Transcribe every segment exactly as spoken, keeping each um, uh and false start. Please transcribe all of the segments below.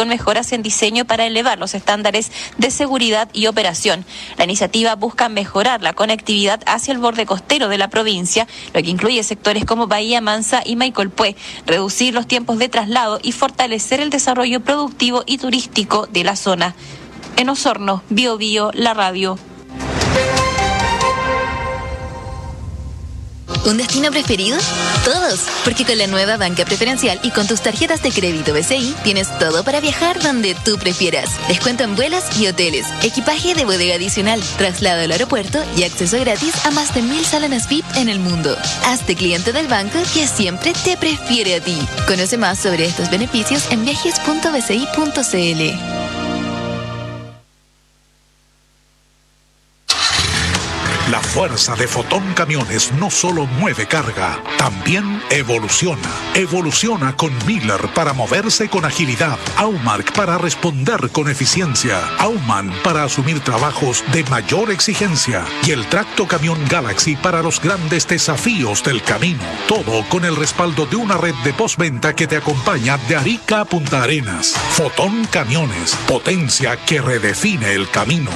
con mejoras en diseño para elevar los estándares de seguridad y operación. La iniciativa busca mejorar la conectividad hacia el borde costero de la provincia, lo que incluye sectores como Bahía Mansa y Maicolpué, reducir los tiempos de traslado y fortalecer el desarrollo productivo y turístico de la zona. En Osorno, Bio Bio, la radio. ¿Un destino preferido? Todos, porque con la nueva banca preferencial y con tus tarjetas de crédito B C I tienes todo para viajar donde tú prefieras. Descuento en vuelos y hoteles, equipaje de bodega adicional, traslado al aeropuerto y acceso gratis a más de mil salones V I P en el mundo. Hazte cliente del banco que siempre te prefiere a ti. Conoce más sobre estos beneficios en viajes punto b c i punto c l. La fuerza de Fotón Camiones no solo mueve carga, también evoluciona. Evoluciona con Miller para moverse con agilidad, Aumark para responder con eficiencia, Auman para asumir trabajos de mayor exigencia y el Tracto Camión Galaxy para los grandes desafíos del camino. Todo con el respaldo de una red de postventa que te acompaña de Arica a Punta Arenas. Fotón Camiones, potencia que redefine el camino.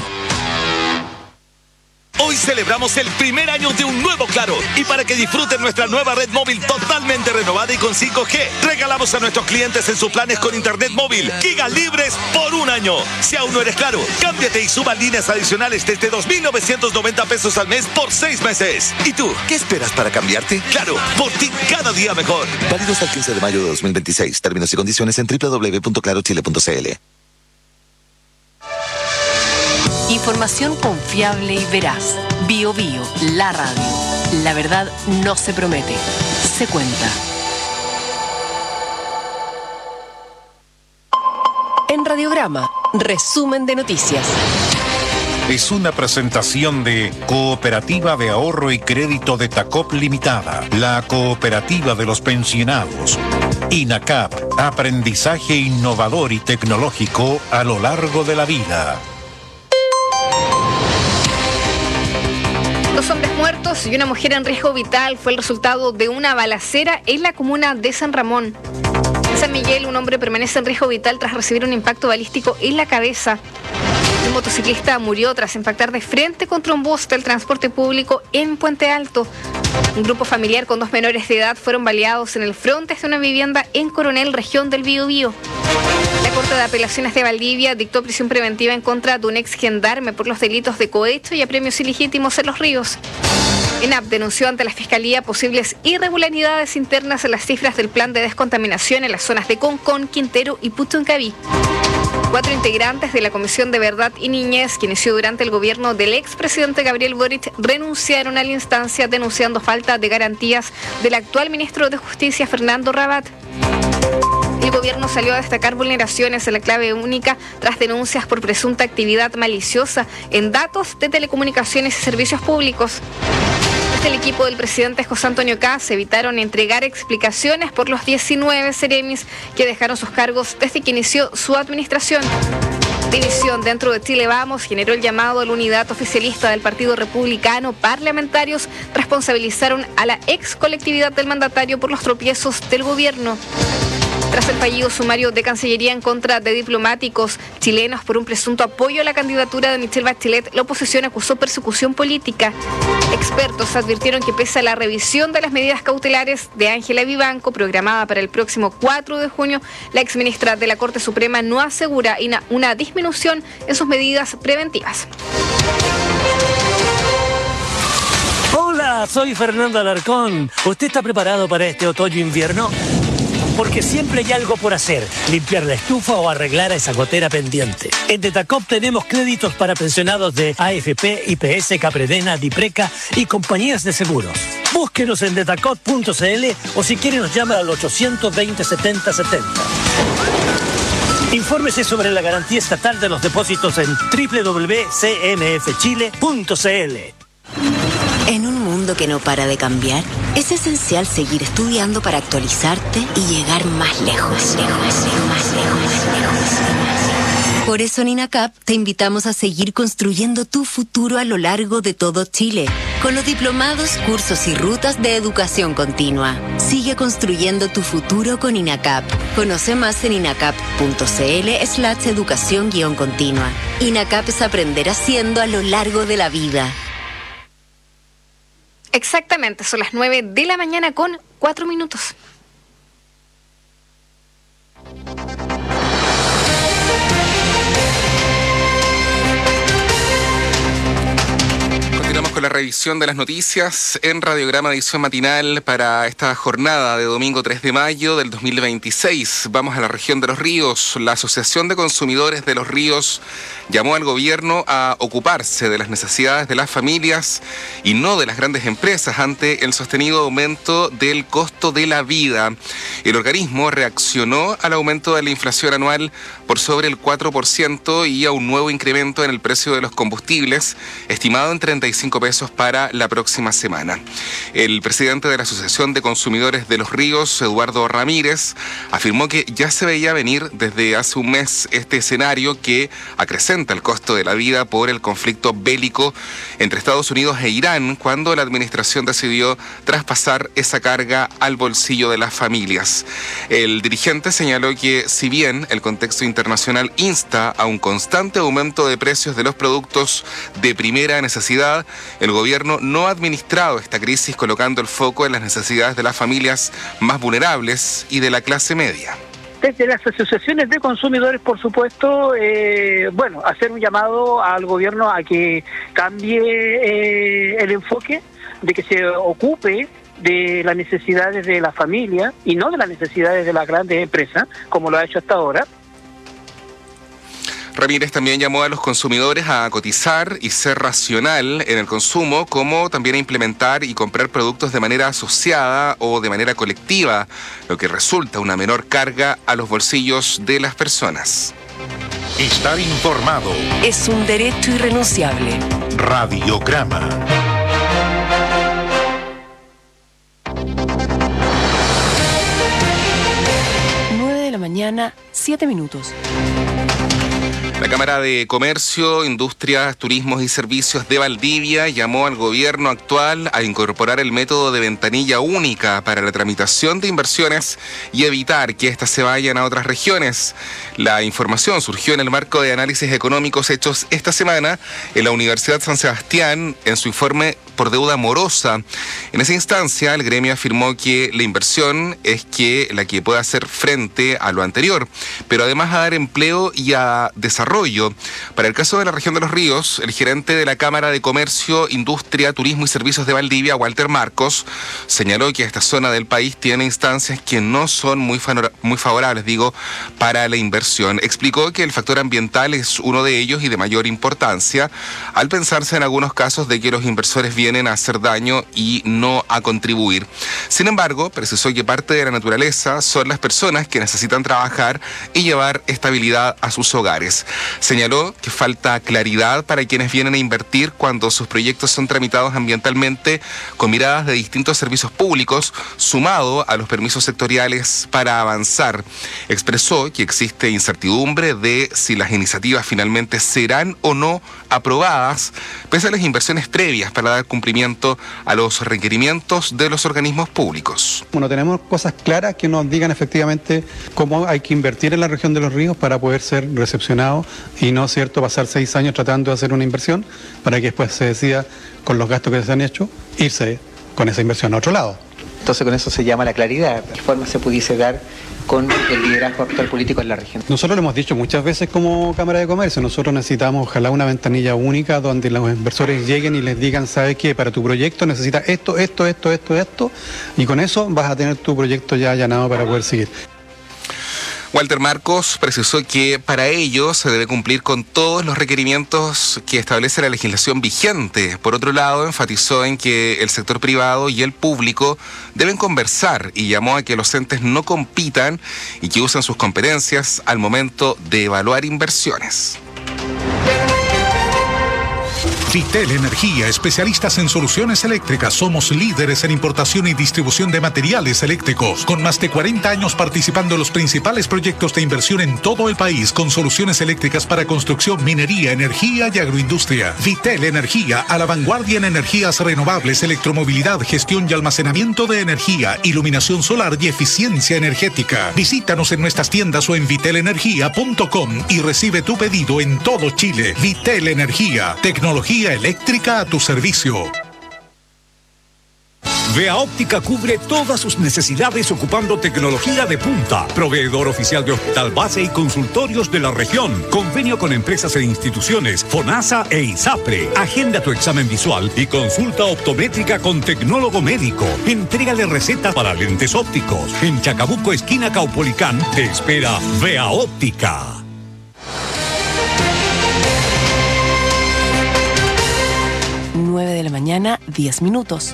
Hoy celebramos el primer año de un nuevo Claro y para que disfruten nuestra nueva red móvil totalmente renovada y con cinco G, regalamos a nuestros clientes en sus planes con internet móvil gigas libres por un año. Si aún no eres Claro, cámbiate y suba líneas adicionales desde dos mil novecientos noventa pesos al mes por seis meses. ¿Y tú, qué esperas para cambiarte? Claro, por ti cada día mejor. Válido hasta el quince de mayo de dos mil veintiséis. Términos y condiciones en doble u doble u doble u punto claro chile punto c l. Información confiable y veraz. Bio Bio, la radio. La verdad no se promete, se cuenta. En Radiograma, resumen de noticias. Es una presentación de Cooperativa de Ahorro y Crédito de Tacop Limitada, la cooperativa de los pensionados. INACAP, aprendizaje innovador y tecnológico a lo largo de la vida. Dos hombres muertos y una mujer en riesgo vital fue el resultado de una balacera en la comuna de San Ramón. En San Miguel, un hombre permanece en riesgo vital tras recibir un impacto balístico en la cabeza. Un motociclista murió tras impactar de frente contra un bus del transporte público en Puente Alto. Un grupo familiar con dos menores de edad fueron baleados en el frontis de una vivienda en Coronel, región del Biobío. La Corte de Apelaciones de Valdivia dictó prisión preventiva en contra de un ex gendarme por los delitos de cohecho y apremios ilegítimos en Los Ríos. ENAP denunció ante la Fiscalía posibles irregularidades internas en las cifras del plan de descontaminación en las zonas de Concón, Quintero y Puchuncaví. Cuatro integrantes de la Comisión de Verdad y Niñez, que inició durante el gobierno del expresidente Gabriel Boric, renunciaron a la instancia denunciando falta de garantías del actual ministro de Justicia, Fernando Rabat. El gobierno salió a destacar vulneraciones en la clave única tras denuncias por presunta actividad maliciosa en datos de telecomunicaciones y servicios públicos. Desde el equipo del presidente José Antonio Kast evitaron entregar explicaciones por los diecinueve seremis que dejaron sus cargos desde que inició su administración. División dentro de Chile Vamos generó el llamado a la unidad oficialista del Partido Republicano. Parlamentarios responsabilizaron a la ex colectividad del mandatario por los tropiezos del gobierno. Tras el fallido sumario de Cancillería en contra de diplomáticos chilenos por un presunto apoyo a la candidatura de Michelle Bachelet, la oposición acusó persecución política. Expertos advirtieron que pese a la revisión de las medidas cautelares de Ángela Vivanco, programada para el próximo cuatro de junio, la exministra de la Corte Suprema no asegura una disminución en sus medidas preventivas. Hola, soy Fernando Alarcón. ¿Usted está preparado para este otoño-invierno? Porque siempre hay algo por hacer, limpiar la estufa o arreglar a esa gotera pendiente. En Detacop tenemos créditos para pensionados de A F P, I P S, Capredena, Dipreca y compañías de seguros. Búsquenos en detacop punto c l o si quiere nos llama al ochocientos veinte setenta setenta. Infórmese sobre la garantía estatal de los depósitos en doble u doble u doble u punto c n f chile punto c l. En un mundo que no para de cambiar, es esencial seguir estudiando para actualizarte y llegar más lejos, lejos, lejos, más lejos, más lejos. Por eso en INACAP te invitamos a seguir construyendo tu futuro a lo largo de todo Chile, con los diplomados, cursos y rutas de educación continua. Sigue construyendo tu futuro con INACAP. Conoce más en inacap.cl slash educación guión continua. INACAP es aprender haciendo a lo largo de la vida. Exactamente, son las nueve de la mañana con cuatro minutos. Continuamos con la revisión de las noticias en Radiograma edición matinal para esta jornada de domingo tres de mayo del dos mil veintiséis. Vamos a la región de Los Ríos. La Asociación de Consumidores de Los Ríos llamó al gobierno a ocuparse de las necesidades de las familias y no de las grandes empresas ante el sostenido aumento del costo de la vida. El organismo reaccionó al aumento de la inflación anual por sobre el cuatro por ciento y a un nuevo incremento en el precio de los combustibles, estimado en treinta y cinco pesos para la próxima semana. El presidente de la Asociación de Consumidores de Los Ríos, Eduardo Ramírez, afirmó que ya se veía venir desde hace un mes este escenario que acrecenta el costo de la vida por el conflicto bélico entre Estados Unidos e Irán, cuando la administración decidió traspasar esa carga al bolsillo de las familias. El dirigente señaló que si bien el contexto internacional insta a un constante aumento de precios de los productos de primera necesidad, el gobierno no ha administrado esta crisis colocando el foco en las necesidades de las familias más vulnerables y de la clase media. Desde las asociaciones de consumidores, por supuesto, eh, bueno, hacer un llamado al gobierno a que cambie eh, el enfoque, de que se ocupe de las necesidades de la familia y no de las necesidades de las grandes empresas, como lo ha hecho hasta ahora. Ramírez también llamó a los consumidores a cotizar y ser racional en el consumo, como también a implementar y comprar productos de manera asociada o de manera colectiva, lo que resulta una menor carga a los bolsillos de las personas. Estar informado es un derecho irrenunciable. Radiograma. nueve de la mañana, siete minutos. La Cámara de Comercio, Industrias, Turismos y Servicios de Valdivia llamó al gobierno actual a incorporar el método de ventanilla única para la tramitación de inversiones y evitar que éstas se vayan a otras regiones. La información surgió en el marco de análisis económicos hechos esta semana en la Universidad San Sebastián en su informe por deuda morosa. En esa instancia, el gremio afirmó que la inversión es que la que pueda hacer frente a lo anterior, pero además a dar empleo y a desarrollo. Para el caso de la región de Los Ríos, el gerente de la Cámara de Comercio, Industria, Turismo y Servicios de Valdivia, Walter Marcos, señaló que esta zona del país tiene instancias que no son muy, favor- muy favorables, digo, para la inversión. Explicó que el factor ambiental es uno de ellos y de mayor importancia, al pensarse en algunos casos de que los inversores vienen a hacer daño y no a contribuir. Sin embargo, precisó que parte de la naturaleza son las personas que necesitan trabajar y llevar estabilidad a sus hogares. Señaló que falta claridad para quienes vienen a invertir cuando sus proyectos son tramitados ambientalmente con miradas de distintos servicios públicos, sumado a los permisos sectoriales para avanzar. Expresó que existe incertidumbre de si las iniciativas finalmente serán o no aprobadas, pese a las inversiones previas para dar cumplimiento a los requerimientos de los organismos públicos. Bueno, tenemos cosas claras que nos digan efectivamente cómo hay que invertir en la región de Los Ríos para poder ser recepcionado y no, cierto, pasar seis años tratando de hacer una inversión para que después se decida, con los gastos que se han hecho, irse con esa inversión a otro lado. Entonces con eso se llama la claridad, de qué forma se pudiese dar con el liderazgo actual político en la región. Nosotros lo hemos dicho muchas veces como Cámara de Comercio, nosotros necesitamos ojalá una ventanilla única donde los inversores lleguen y les digan, ¿sabes qué? Para tu proyecto necesitas esto, esto, esto, esto, esto, y con eso vas a tener tu proyecto ya allanado para poder seguir. Walter Marcos precisó que para ello se debe cumplir con todos los requerimientos que establece la legislación vigente. Por otro lado, enfatizó en que el sector privado y el público deben conversar y llamó a que los entes no compitan y que usen sus competencias al momento de evaluar inversiones. Vitel Energía, especialistas en soluciones eléctricas. Somos líderes en importación y distribución de materiales eléctricos, con más de cuarenta años participando en los principales proyectos de inversión en todo el país, con soluciones eléctricas para construcción, minería, energía y agroindustria. Vitel Energía, a la vanguardia en energías renovables, electromovilidad, gestión y almacenamiento de energía, iluminación solar y eficiencia energética. Visítanos en nuestras tiendas o en vitel energía punto com y recibe tu pedido en todo Chile. Vitel Energía, tecnología eléctrica a tu servicio. Vea Óptica cubre todas sus necesidades ocupando tecnología de punta. Proveedor oficial de hospital base y consultorios de la región. Convenio con empresas e instituciones, FONASA e ISAPRE. Agenda tu examen visual y consulta optométrica con tecnólogo médico. Entrégale receta para lentes ópticos. En Chacabuco, esquina Caupolicán, te espera Vea Óptica. nueve de la mañana, diez minutos.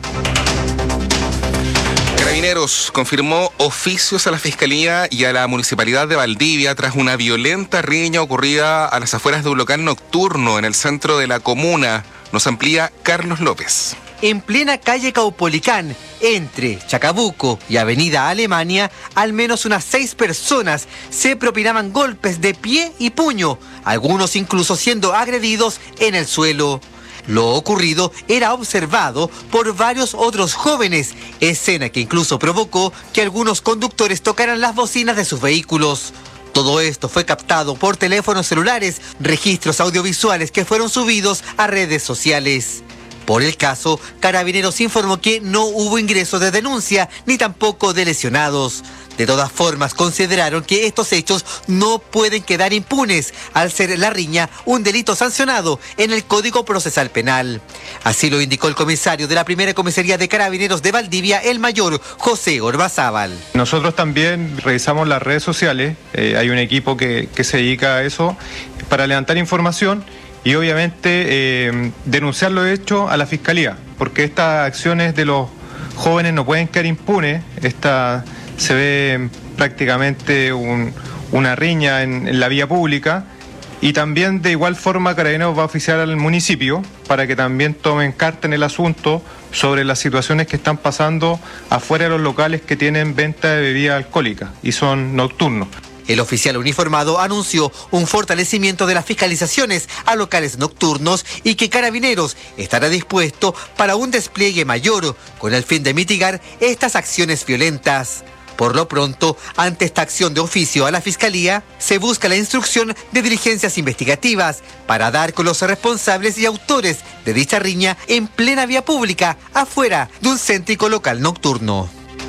Carabineros confirmó oficios a la Fiscalía y a la Municipalidad de Valdivia tras una violenta riña ocurrida a las afueras de un local nocturno en el centro de la comuna. Nos amplía Carlos López. En plena calle Caupolicán, entre Chacabuco y Avenida Alemania, al menos unas seis personas se propinaban golpes de pie y puño, algunos incluso siendo agredidos en el suelo. Lo ocurrido era observado por varios otros jóvenes, escena que incluso provocó que algunos conductores tocaran las bocinas de sus vehículos. Todo esto fue captado por teléfonos celulares, registros audiovisuales que fueron subidos a redes sociales. Por el caso, Carabineros informó que no hubo ingreso de denuncia ni tampoco de lesionados. De todas formas, consideraron que estos hechos no pueden quedar impunes, al ser la riña un delito sancionado en el Código Procesal Penal. Así lo indicó el comisario de la primera comisaría de Carabineros de Valdivia, el mayor José Orbazábal. Nosotros también revisamos las redes sociales, eh, hay un equipo que, que se dedica a eso, para levantar información y obviamente eh, denunciar lo hecho a la Fiscalía, porque estas acciones de los jóvenes no pueden quedar impunes. Esta se ve prácticamente un, una riña en, en la vía pública, y también de igual forma Carabineros va a oficiar al municipio para que también tomen carta en el asunto sobre las situaciones que están pasando afuera de los locales que tienen venta de bebida alcohólica y son nocturnos. El oficial uniformado anunció un fortalecimiento de las fiscalizaciones a locales nocturnos y que Carabineros estará dispuesto para un despliegue mayor con el fin de mitigar estas acciones violentas. Por lo pronto, ante esta acción de oficio a la Fiscalía, se busca la instrucción de diligencias investigativas para dar con los responsables y autores de dicha riña en plena vía pública, afuera de un céntrico local nocturno.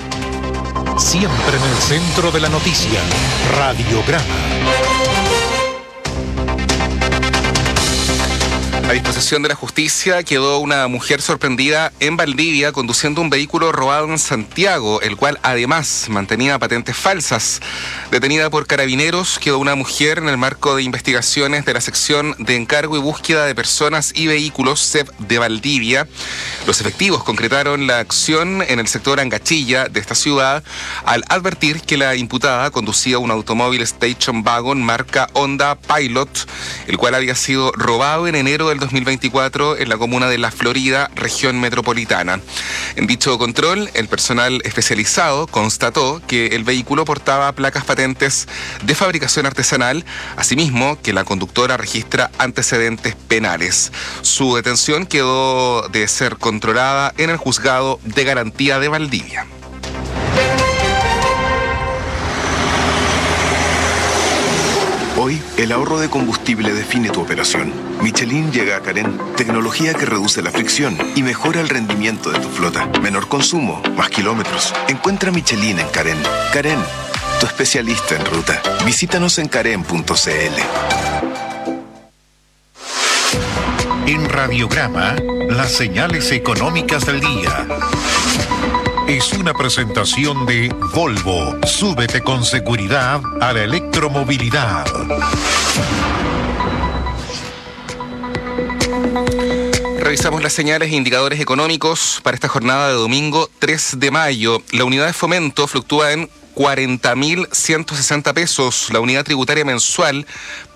Siempre en el centro de la noticia, Radiograma. A disposición de la justicia quedó una mujer sorprendida en Valdivia conduciendo un vehículo robado en Santiago, el cual además mantenía patentes falsas. Detenida por Carabineros quedó una mujer en el marco de investigaciones de la sección de encargo y búsqueda de personas y vehículos C E P de Valdivia. Los efectivos concretaron la acción en el sector Angachilla de esta ciudad al advertir que la imputada conducía un automóvil Station Wagon marca Honda Pilot, el cual había sido robado en enero del dos mil veinticuatro en la comuna de La Florida, región metropolitana. En dicho control, el personal especializado constató que el vehículo portaba placas patentes de fabricación artesanal, asimismo que la conductora registra antecedentes penales. Su detención quedó de ser controlada en el juzgado de garantía de Valdivia. Hoy, el ahorro de combustible define tu operación. Michelin llega a Carén, tecnología que reduce la fricción y mejora el rendimiento de tu flota. Menor consumo, más kilómetros. Encuentra Michelin en Carén. Carén, tu especialista en ruta. Visítanos en carén punto c l. En Radiograma, las señales económicas del día. Es una presentación de Volvo. Súbete con seguridad a la electromovilidad. Revisamos las señales e indicadores económicos para esta jornada de domingo tres de mayo. La unidad de fomento fluctúa en cuarenta mil ciento sesenta pesos. La unidad tributaria mensual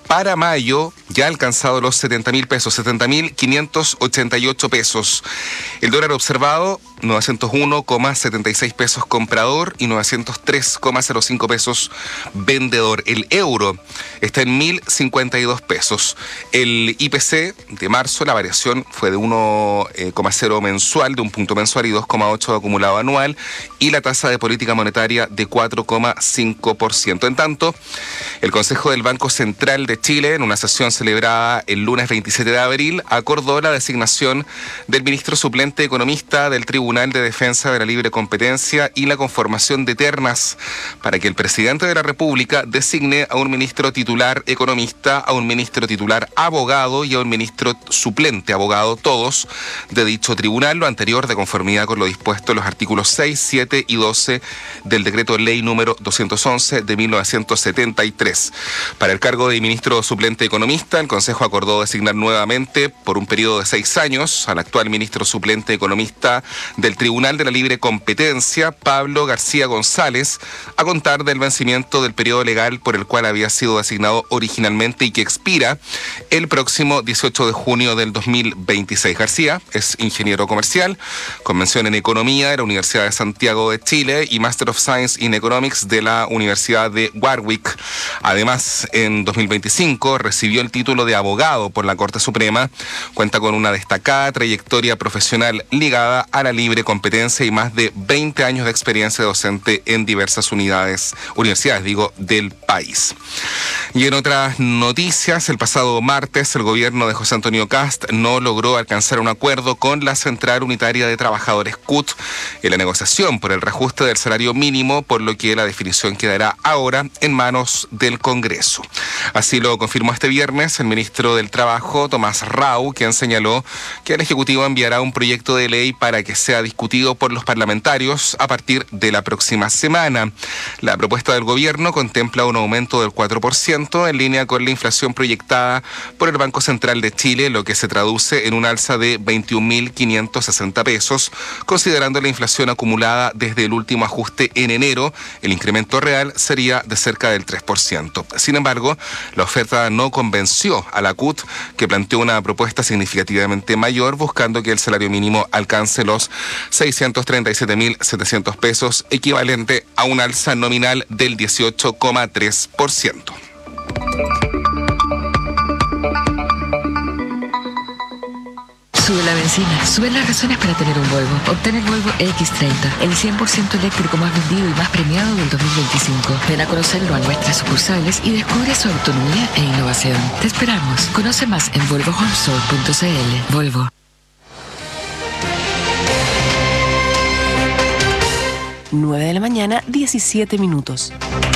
para mayo ya ha alcanzado los setenta mil pesos, setenta mil quinientos ochenta y ocho pesos. El dólar observado, novecientos uno coma setenta y seis pesos comprador y novecientos tres coma cero cinco pesos vendedor. El euro está en mil cincuenta y dos pesos. El I P C de marzo, la variación fue de uno coma cero mensual, de un punto mensual y dos coma ocho acumulado anual, y la tasa de política monetaria de cuatro coma cinco por ciento. En tanto, el Consejo del Banco Central de Chile, en una sesión celebrada el lunes veintisiete de abril, acordó la designación del ministro suplente economista del Tribunal de Defensa de la Libre Competencia y la conformación de ternas para que el presidente de la República designe a un ministro titular economista, a un ministro titular abogado y a un ministro suplente abogado, todos de dicho tribunal, lo anterior de conformidad con lo dispuesto en los artículos seis, siete y doce del decreto ley número doscientos once de mil novecientos setenta y tres. Para el cargo de ministro suplente economista, el Consejo acordó designar nuevamente por un periodo de seis años al actual ministro suplente economista del Tribunal de la Libre Competencia, Pablo García González, a contar del vencimiento del periodo legal por el cual había sido designado originalmente y que expira el próximo dieciocho de junio del dos mil veintiséis. García es ingeniero comercial, con mención en Economía de la Universidad de Santiago de Chile y Master of Science in Economics de la Universidad de Warwick. Además, en dos mil veinticinco recibió el título de abogado por la Corte Suprema, cuenta con una destacada trayectoria profesional ligada a la libre competencia y más de veinte años de experiencia docente en diversas unidades, universidades, digo, del país. Y en otras noticias, el pasado martes el gobierno de José Antonio Kast no logró alcanzar un acuerdo con la Central Unitaria de Trabajadores C U T en la negociación por el reajuste del salario mínimo, por lo que la definición quedará ahora en manos del Congreso. Así lo confirmó este viernes el ministro del Trabajo, Tomás Rau, quien señaló que el Ejecutivo enviará un proyecto de ley para que sea discutido por los parlamentarios a partir de la próxima semana. La propuesta del gobierno contempla un aumento del cuatro por ciento en línea con la inflación proyectada por el Banco Central de Chile, lo que se traduce en un alza de veintiún mil quinientos sesenta pesos, considerando la inflación acumulada desde el último ajuste en enero. El incremento real sería de cerca del tres por ciento. Sin embargo, la oferta no convenció a la C U T, que planteó una propuesta significativamente mayor, buscando que el salario mínimo alcance los seiscientos treinta y siete mil setecientos pesos, equivalente a un alza nominal del dieciocho coma tres por ciento. Sube la benzina, suben las razones para tener un Volvo. Obtén el Volvo equis treinta, el cien por ciento eléctrico más vendido y más premiado del dos mil veinticinco. Ven a conocerlo a nuestras sucursales y descubre su autonomía e innovación. Te esperamos. Conoce más en volvo home store punto c l. Volvo. nueve de la mañana, diecisiete minutos.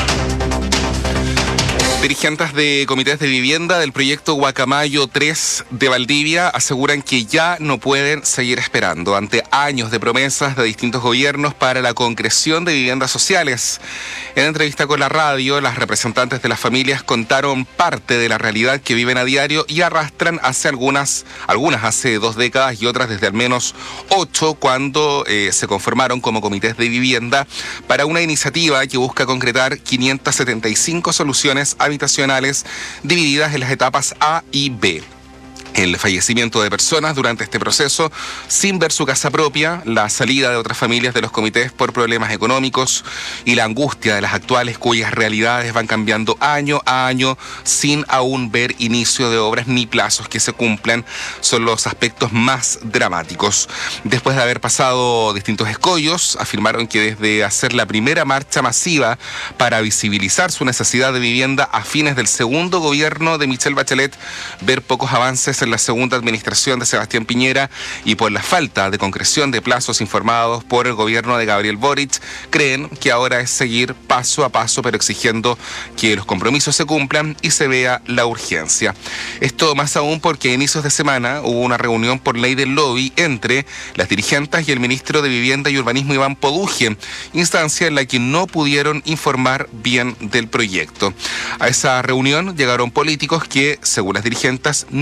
Dirigentes de comités de vivienda del proyecto Guacamayo tres de Valdivia aseguran que ya no pueden seguir esperando ante años de promesas de distintos gobiernos para la concreción de viviendas sociales. En entrevista con la radio, las representantes de las familias contaron parte de la realidad que viven a diario y arrastran hace algunas, algunas hace dos décadas y otras desde al menos ocho, cuando eh, se conformaron como comités de vivienda para una iniciativa que busca concretar quinientas setenta y cinco soluciones habitacionales divididas en las etapas A y B. El fallecimiento de personas durante este proceso sin ver su casa propia, la salida de otras familias de los comités por problemas económicos y la angustia de las actuales cuyas realidades van cambiando año a año sin aún ver inicio de obras ni plazos que se cumplan son los aspectos más dramáticos. Después de haber pasado distintos escollos, afirmaron que desde hacer la primera marcha masiva para visibilizar su necesidad de vivienda a fines del segundo gobierno de Michelle Bachelet, ver pocos avances en la segunda administración de Sebastián Piñera y por la falta de concreción de plazos informados por el gobierno de Gabriel Boric, creen que ahora es seguir paso a paso, pero exigiendo que los compromisos se cumplan y se vea la urgencia. Esto más aún porque a inicios de semana hubo una reunión por ley del lobby entre las dirigentes y el ministro de Vivienda y Urbanismo, Iván Poduje, instancia en la que no pudieron informar bien del proyecto. A esa reunión llegaron políticos que, según las dirigentes, nunca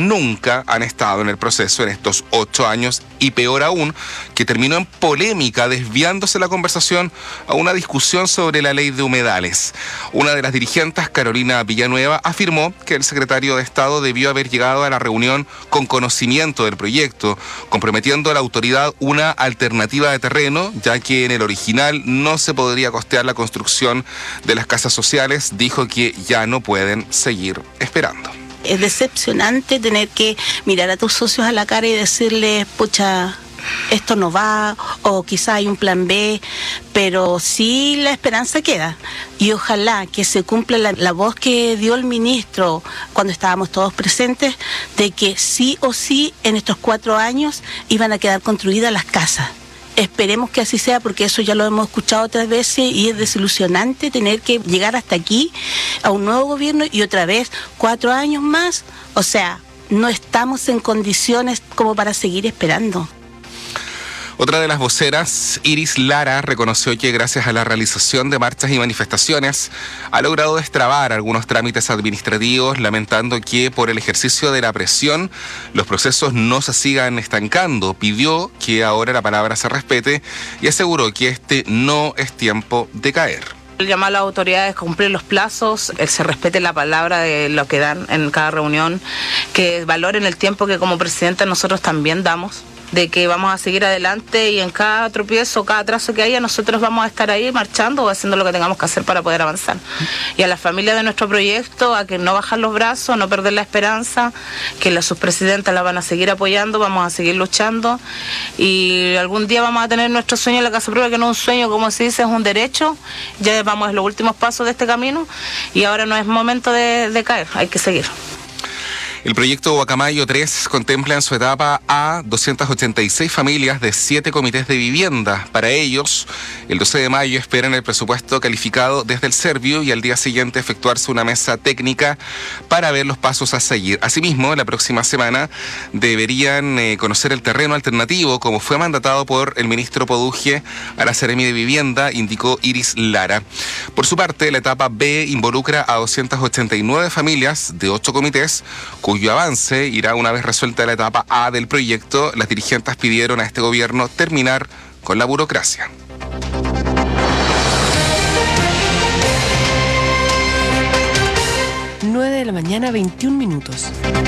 nunca han estado en el proceso en estos ocho años y peor aún, que terminó en polémica desviándose la conversación a una discusión sobre la ley de humedales. Una de las dirigentes, Carolina Villanueva, afirmó que el secretario de Estado debió haber llegado a la reunión con conocimiento del proyecto, comprometiendo a la autoridad una alternativa de terreno, ya que en el original no se podría costear la construcción de las casas sociales. Dijo que ya no pueden seguir esperando. Es decepcionante tener que mirar a tus socios a la cara y decirles, pucha, esto no va, o quizá hay un plan B, pero sí la esperanza queda. Y ojalá que se cumpla la, la voz que dio el ministro cuando estábamos todos presentes, de que sí o sí en estos cuatro años iban a quedar construidas las casas. Esperemos que así sea, porque eso ya lo hemos escuchado otras veces y es desilusionante tener que llegar hasta aquí a un nuevo gobierno y otra vez cuatro años más. O sea, no estamos en condiciones como para seguir esperando. Otra de las voceras, Iris Lara, reconoció que gracias a la realización de marchas y manifestaciones ha logrado destrabar algunos trámites administrativos, lamentando que por el ejercicio de la presión los procesos no se sigan estancando. Pidió que ahora la palabra se respete y aseguró que este no es tiempo de caer. El llamado a las autoridades a cumplir los plazos, que se respete la palabra de lo que dan en cada reunión, que valoren el tiempo que como presidente nosotros también damos, de que vamos a seguir adelante y en cada tropiezo, cada trazo que haya, nosotros vamos a estar ahí marchando o haciendo lo que tengamos que hacer para poder avanzar. Y a la familia de nuestro proyecto, a que no bajar los brazos, no perder la esperanza, que las subpresidentas la van a seguir apoyando, vamos a seguir luchando y algún día vamos a tener nuestro sueño en la casa propia, que no es un sueño, como se dice, es un derecho. Ya vamos en los últimos pasos de este camino y ahora no es momento de, de caer, hay que seguir. El proyecto Guacamayo tres contempla en su etapa A doscientas ochenta y seis familias de siete comités de vivienda. Para ellos, el doce de mayo esperan el presupuesto calificado desde el Servio y al día siguiente efectuarse una mesa técnica para ver los pasos a seguir. Asimismo, la próxima semana deberían eh, conocer el terreno alternativo, como fue mandatado por el ministro Poduje a la Seremi de Vivienda, indicó Iris Lara. Por su parte, la etapa B involucra a doscientas ochenta y nueve familias de ocho comités, cuyo avance irá una vez resuelta la etapa A del proyecto. Las dirigentes pidieron a este gobierno terminar con la burocracia. nueve de la mañana, veintiún minutos.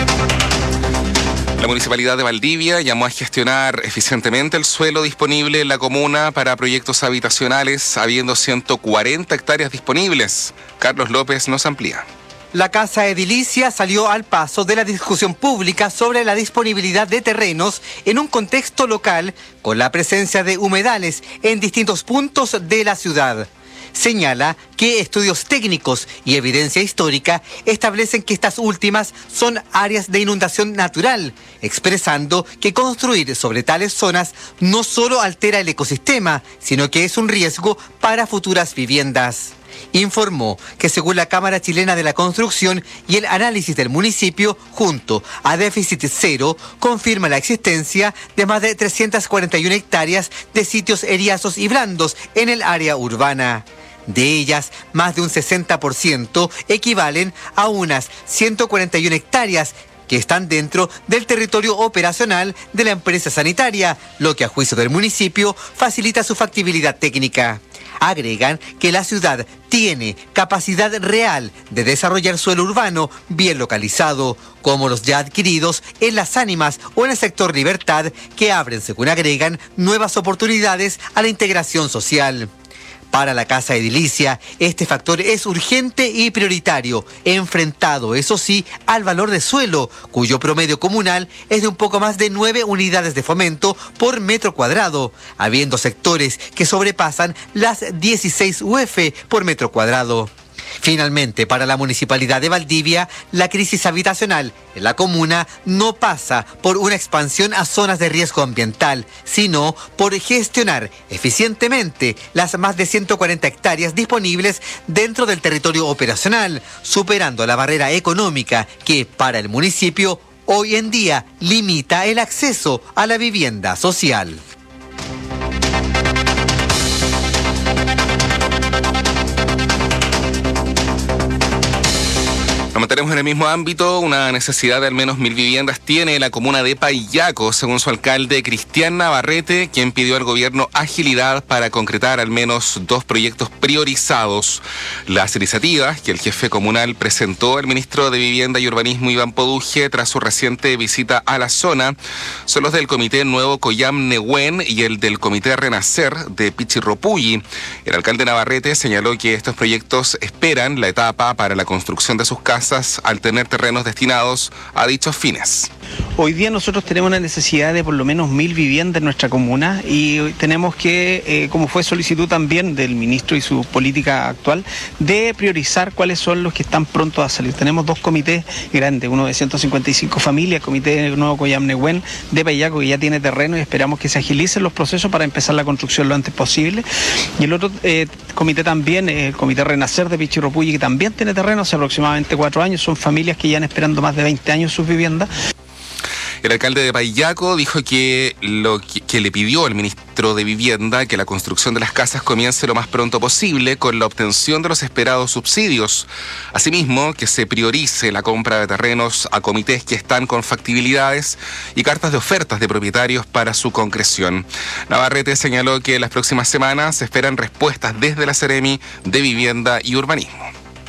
La Municipalidad de Valdivia llamó a gestionar eficientemente el suelo disponible en la comuna para proyectos habitacionales, habiendo ciento cuarenta hectáreas disponibles. Carlos López nos amplía. La Casa Edilicia salió al paso de la discusión pública sobre la disponibilidad de terrenos en un contexto local con la presencia de humedales en distintos puntos de la ciudad. Señala que estudios técnicos y evidencia histórica establecen que estas últimas son áreas de inundación natural, expresando que construir sobre tales zonas no solo altera el ecosistema, sino que es un riesgo para futuras viviendas. Informó que según la Cámara Chilena de la Construcción y el análisis del municipio, junto a déficit cero, confirma la existencia de más de trescientas cuarenta y una hectáreas de sitios eriazos y blandos en el área urbana. De ellas, más de un sesenta por ciento equivalen a unas ciento cuarenta y una hectáreas que están dentro del territorio operacional de la empresa sanitaria, lo que a juicio del municipio facilita su factibilidad técnica. Agregan que la ciudad tiene capacidad real de desarrollar suelo urbano bien localizado, como los ya adquiridos en Las Ánimas o en el sector Libertad, que abren, según agregan, nuevas oportunidades a la integración social. Para la Casa Edilicia, este factor es urgente y prioritario, enfrentado, eso sí, al valor de suelo, cuyo promedio comunal es de un poco más de nueve unidades de fomento por metro cuadrado, habiendo sectores que sobrepasan las dieciséis U F por metro cuadrado. Finalmente, para la Municipalidad de Valdivia, la crisis habitacional en la comuna no pasa por una expansión a zonas de riesgo ambiental, sino por gestionar eficientemente las más de ciento cuarenta hectáreas disponibles dentro del territorio operacional, superando la barrera económica que, para el municipio, hoy en día limita el acceso a la vivienda social. Nos Estaremos en el mismo ámbito. Una necesidad de al menos mil viviendas tiene la comuna de Paillaco, según su alcalde Cristian Navarrete, quien pidió al gobierno agilidad para concretar al menos dos proyectos priorizados. Las iniciativas que el jefe comunal presentó al ministro de Vivienda y Urbanismo, Iván Poduje, tras su reciente visita a la zona, son los del Comité Nuevo Coyam Nehuen y el del Comité Renacer de Pichirropulli. El alcalde Navarrete señaló que estos proyectos esperan la etapa para la construcción de sus casas al tener terrenos destinados a dichos fines. Hoy día nosotros tenemos una necesidad de por lo menos mil viviendas en nuestra comuna y tenemos que, eh, como fue solicitud también del ministro y su política actual, de priorizar cuáles son los que están prontos a salir. Tenemos dos comités grandes, uno de ciento cincuenta y cinco familias, Comité Nuevo Coyam Nehuen de Paillaco, que ya tiene terreno y esperamos que se agilicen los procesos para empezar la construcción lo antes posible. Y el otro eh, comité también, eh, el Comité Renacer de Pichirropulli, que también tiene terreno hace aproximadamente cuatro años, son familias que llevan esperando más de veinte años sus viviendas. El alcalde de Paillaco dijo que lo que, que le pidió al ministro de Vivienda que la construcción de las casas comience lo más pronto posible con la obtención de los esperados subsidios. Asimismo, que se priorice la compra de terrenos a comités que están con factibilidades y cartas de ofertas de propietarios para su concreción. Navarrete señaló que en las próximas semanas se esperan respuestas desde la Seremi de Vivienda y Urbanismo.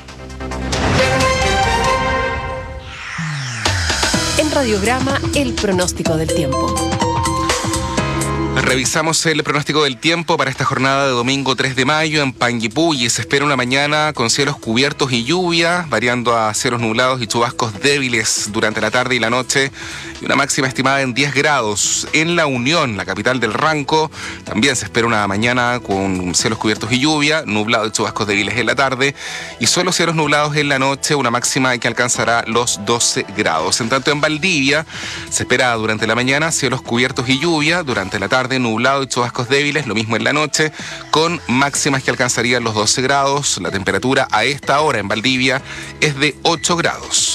En Radiograma, el pronóstico del tiempo. Revisamos el pronóstico del tiempo para esta jornada de domingo tres de mayo en Panguipulli. Se espera una mañana con cielos cubiertos y lluvia, variando a cielos nublados y chubascos débiles durante la tarde y la noche, y una máxima estimada en diez grados. En La Unión, la capital del Ranco, también se espera una mañana con cielos cubiertos y lluvia, nublado y chubascos débiles en la tarde, y solo cielos nublados en la noche, una máxima que alcanzará los doce grados. En tanto, en Valdivia, se espera durante la mañana cielos cubiertos y lluvia, durante la tarde nublado y chubascos débiles, lo mismo en la noche, con máximas que alcanzarían los doce grados. La temperatura a esta hora en Valdivia es de ocho grados.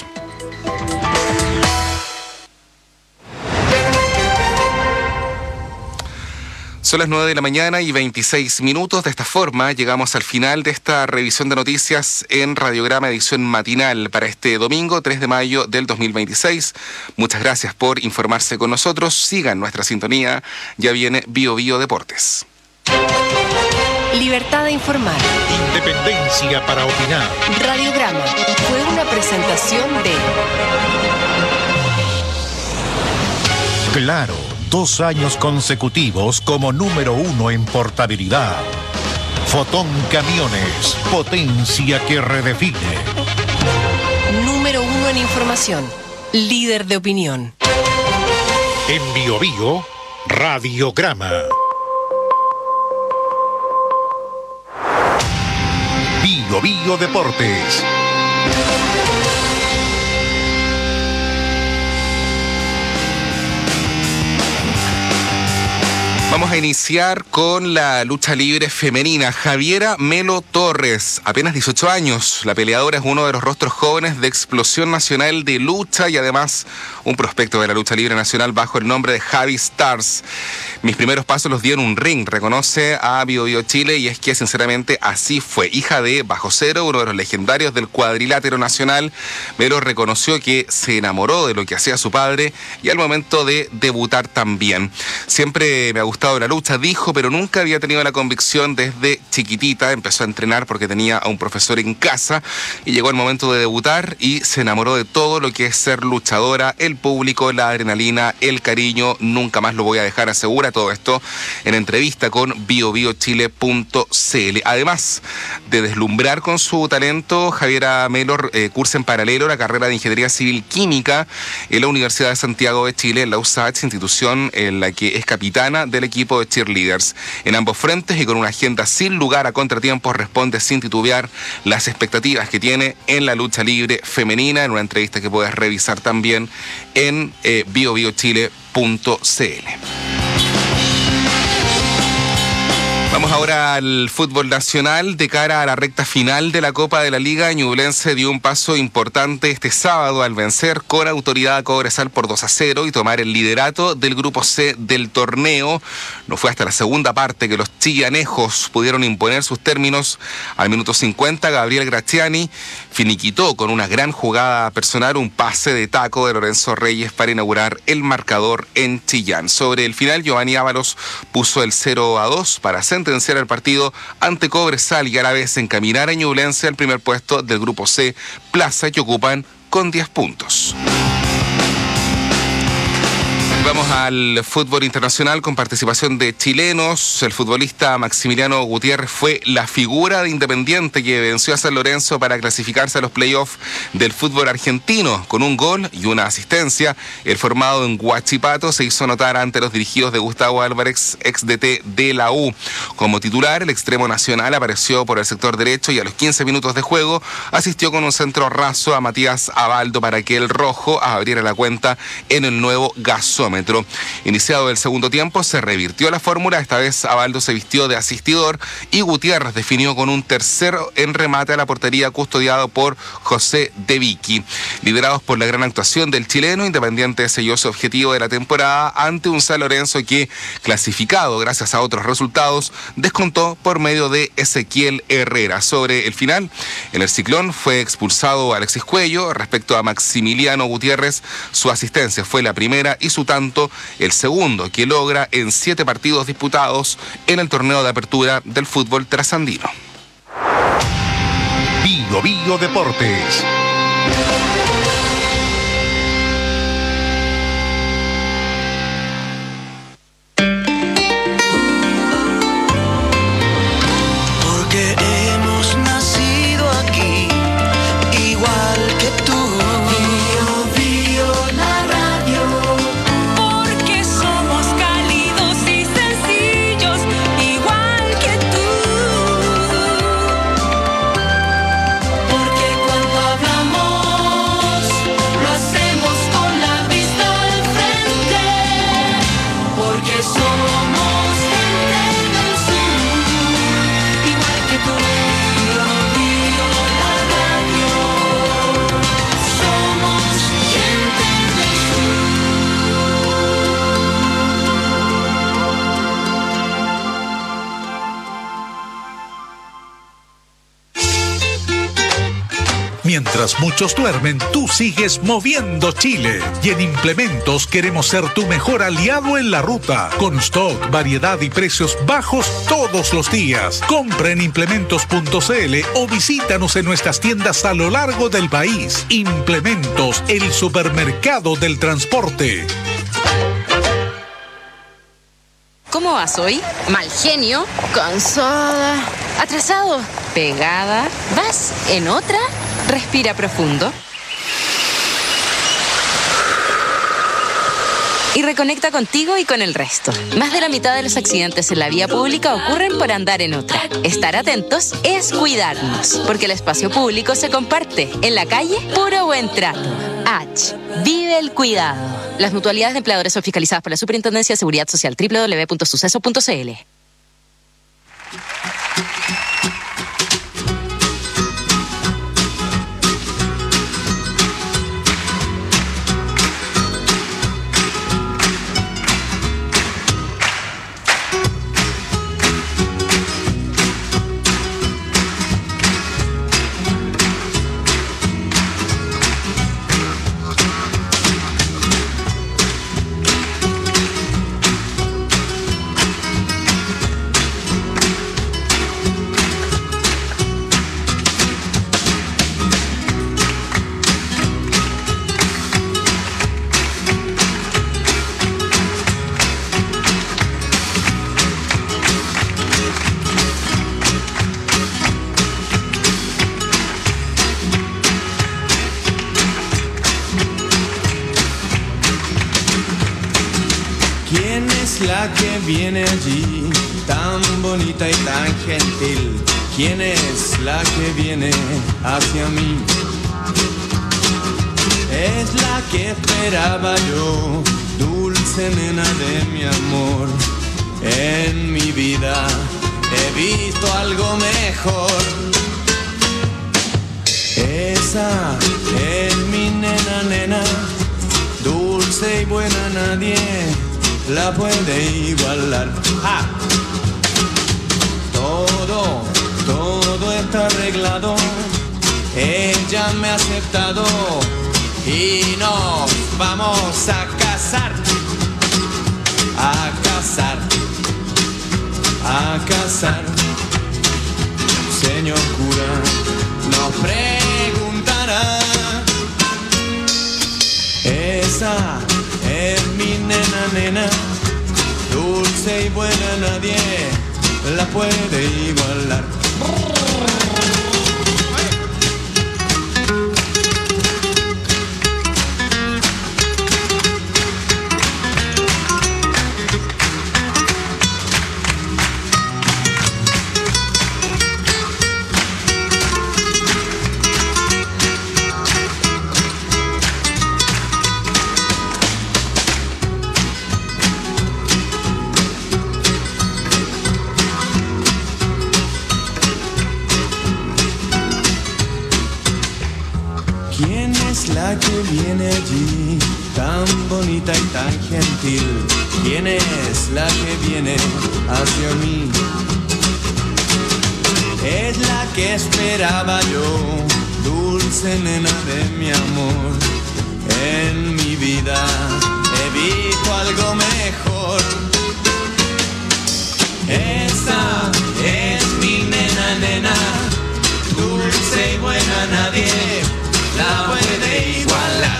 Son las nueve de la mañana y veintiséis minutos. De esta forma llegamos al final de esta revisión de noticias en Radiograma edición matinal para este domingo tres de mayo del dos mil veintiséis. Muchas gracias por informarse con nosotros. Sigan nuestra sintonía. Ya viene Bio Bio Deportes. Libertad de informar. Independencia para opinar. Radiograma fue una presentación de Claro. Dos años consecutivos como número uno en portabilidad. Fotón Camiones, potencia que redefine. Número uno en información, líder de opinión. En Bio Bio, Radiograma. Bio Bio Deportes. Vamos a iniciar con la lucha libre femenina. Javiera Melo Torres, apenas dieciocho años. La peleadora es uno de los rostros jóvenes de Explosión Nacional de Lucha y además un prospecto de la lucha libre nacional bajo el nombre de Javi Stars. Mis primeros pasos los di en un ring, reconoce a Bio Bio Chile, y es que sinceramente así fue. Hija de Bajo Cero, uno de los legendarios del cuadrilátero nacional, Melo reconoció que se enamoró de lo que hacía su padre y al momento de debutar también. Siempre me ha gustado la lucha, dijo, pero nunca había tenido la convicción desde chiquitita. Empezó a entrenar porque tenía a un profesor en casa y llegó el momento de debutar y se enamoró de todo lo que es ser luchadora, el público, la adrenalina, el cariño. Nunca más lo voy a dejar, asegura. Todo esto en entrevista con bio bio chile punto c l. Además de deslumbrar con su talento, Javiera Melo eh, cursa en paralelo la carrera de Ingeniería Civil Química en la Universidad de Santiago de Chile, en la U S A C, institución en la que es capitana del equipo de cheerleaders. En ambos frentes y con una agenda sin lugar a contratiempos, responde sin titubear las expectativas que tiene en la lucha libre femenina, en una entrevista que puedes revisar también en eh, bio bio chile punto c l. Vamos ahora al fútbol nacional. De cara a la recta final de la Copa de la Liga, Ñublense dio un paso importante este sábado al vencer con autoridad a Cobresal por dos a cero y tomar el liderato del grupo C del torneo. No fue hasta la segunda parte que los chillanejos pudieron imponer sus términos. Al minuto cincuenta, Gabriel Graziani finiquitó con una gran jugada personal un pase de taco de Lorenzo Reyes para inaugurar el marcador en Chillán. Sobre el final, Giovanni Ábalos puso el cero a dos para sentenciar el partido ante Cobresal y a la vez encaminar a Ñublense al primer puesto del grupo C, plaza que ocupan con diez puntos. Vamos al fútbol internacional con participación de chilenos. El futbolista Maximiliano Gutiérrez fue la figura de Independiente que venció a San Lorenzo para clasificarse a los playoffs del fútbol argentino. Con un gol y una asistencia, el formado en Huachipato se hizo notar ante los dirigidos de Gustavo Álvarez, ex D T de la U. Como titular, el extremo nacional apareció por el sector derecho y a los quince minutos de juego asistió con un centro raso a Matías Abaldo para que el rojo abriera la cuenta en el nuevo gasómetro. Iniciado el segundo tiempo, se revirtió la fórmula. Esta vez Abaldo se vistió de asistidor y Gutiérrez definió con un tercero en remate a la portería custodiado por José De Vicky. Liderados por la gran actuación del chileno, Independiente selló su objetivo de la temporada ante un San Lorenzo que, clasificado gracias a otros resultados, descontó por medio de Ezequiel Herrera. Sobre el final, en el Ciclón fue expulsado Alexis Cuello. Respecto a Maximiliano Gutiérrez, su asistencia fue la primera y su tanto el segundo que logra en siete partidos disputados en el torneo de apertura del fútbol trasandino. Bio Bio Deportes. Porque hemos nacido aquí, igual que tú. Mientras muchos duermen, tú sigues moviendo Chile. Y en Implementos queremos ser tu mejor aliado en la ruta. Con stock, variedad y precios bajos todos los días. Compra en implementos punto c l o visítanos en nuestras tiendas a lo largo del país. Implementos, el supermercado del transporte. ¿Cómo vas hoy? Mal genio, cansada, atrasado, pegada. ¿Vas en otra? Respira profundo. Y reconecta contigo y con el resto. Más de la mitad de los accidentes en la vía pública ocurren por andar en otra. Estar atentos es cuidarnos, porque el espacio público se comparte. En la calle, puro buen trato. H. Vive el cuidado. Las mutualidades de empleadores son fiscalizadas por la Superintendencia de Seguridad Social. doble u doble u doble u punto suceso punto c l. La que viene allí, tan bonita y tan gentil. ¿Quién es la que viene hacia mí? Es la que esperaba yo, dulce nena de mi amor. En mi vida he visto algo mejor. Esa es mi nena, nena, dulce y buena, nadie la puede igualar. ¡Ja! Todo, todo está arreglado, ella me ha aceptado y nos vamos a casar, a casar, a casar. Señor cura, nos preguntará, esa es mi nena, nena, dulce y buena, nadie la puede igualar. La que viene allí, tan bonita y tan gentil. ¿Quién es la que viene hacia mí? Es la que esperaba yo, dulce nena de mi amor. En mi vida he visto algo mejor. Esa es mi nena, nena, dulce y buena, nadie la puede igualar.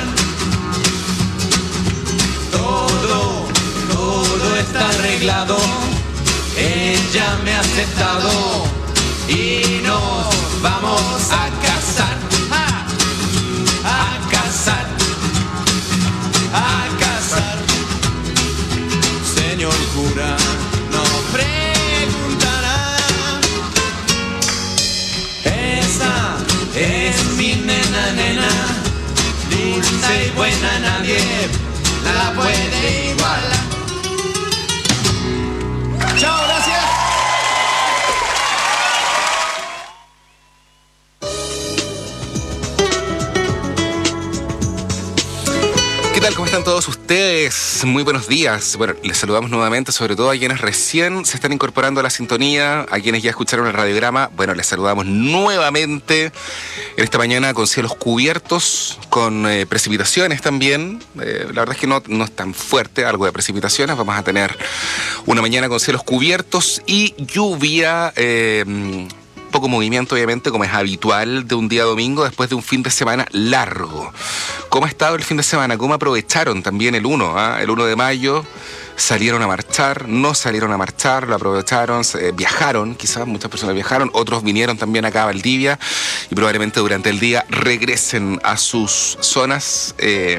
Todo, todo está arreglado, ella me ha aceptado y nos vamos a casar, ¡ja! A casar, a casar. Señor cura, nos preguntará, esa es mi nena, nena, dulce y buena, nadie la puede igualar. Chao, gracias. ¿Qué tal? ¿Cómo están todos ustedes? Muy buenos días. Bueno, les saludamos nuevamente, sobre todo a quienes recién se están incorporando a la sintonía, a quienes ya escucharon el radiograma. Bueno, les saludamos nuevamente en esta mañana con cielos cubiertos, con eh, precipitaciones también. Eh, la verdad es que no, no es tan fuerte, algo de precipitaciones. Vamos a tener una mañana con cielos cubiertos y lluvia. Eh, poco movimiento, obviamente, como es habitual de un día domingo después de un fin de semana largo. ¿Cómo ha estado el fin de semana? ¿Cómo aprovecharon también el uno? ¿Ah? El uno de mayo salieron a marchar, no salieron a marchar, lo aprovecharon, eh, viajaron, quizás muchas personas viajaron, otros vinieron también acá a Valdivia y probablemente durante el día regresen a sus zonas eh,